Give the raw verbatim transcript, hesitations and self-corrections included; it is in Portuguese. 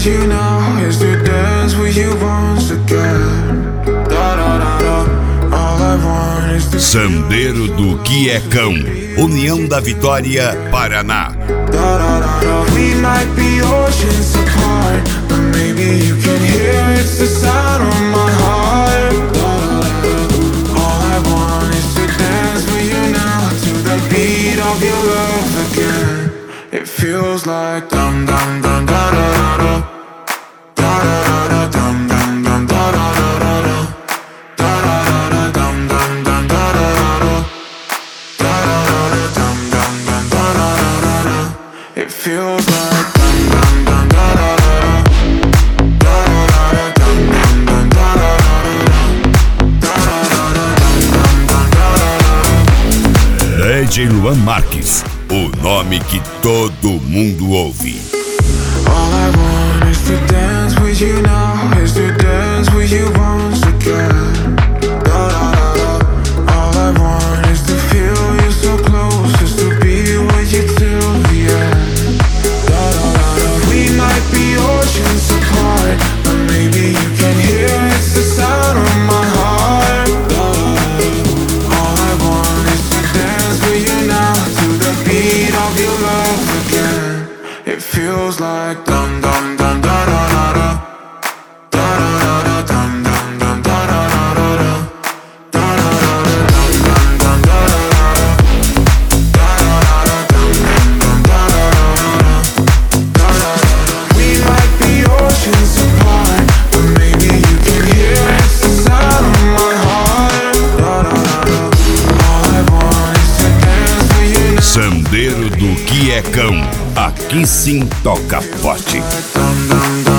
with you now is to dance with you once again. Da da da da. All I want is to Sandeiro do Quiecão, União da Vitória, Paraná. Da da da da. We might be oceans apart, but maybe you can hear it's the sound of my heart. Da da da da. All I want is to dance with you now to the beat of your love again. It feels like dum dum dum da da da da. Da da da da dum dum dum da da da da da. Da da da da dum dum dum da da da da. Da da da da dum dum dum da da da da. It feels like dum dum dum da da da da. Da da da da dum dum dum da da da da. Da da da da dum dum dum da da da da. D J Luan Marques, o nome que todo mundo ouve. All I want is to dance with you now, is to dance with you once again. Da da da da. All I want is to feel you so close, is to be with you till the end. Da da da da. We might be oceans apart, but maybe you can hear it's the sound of my heart. Da da da da. All I want is to dance with you now to the beat of your love again. It feels like dum dum dum da da da da. Da da da da dum dum dum da da da da da. Da da da da dum dum dum da da da da. Da da da da dum dum dum da da da da. Da da da da. We might be oceans apart, but maybe you can hear it's the sound of my heart. Da da da da. All I want is to dance with you now. Sandeiro do Quiecão, aqui sim toca forte. Dum dum dum.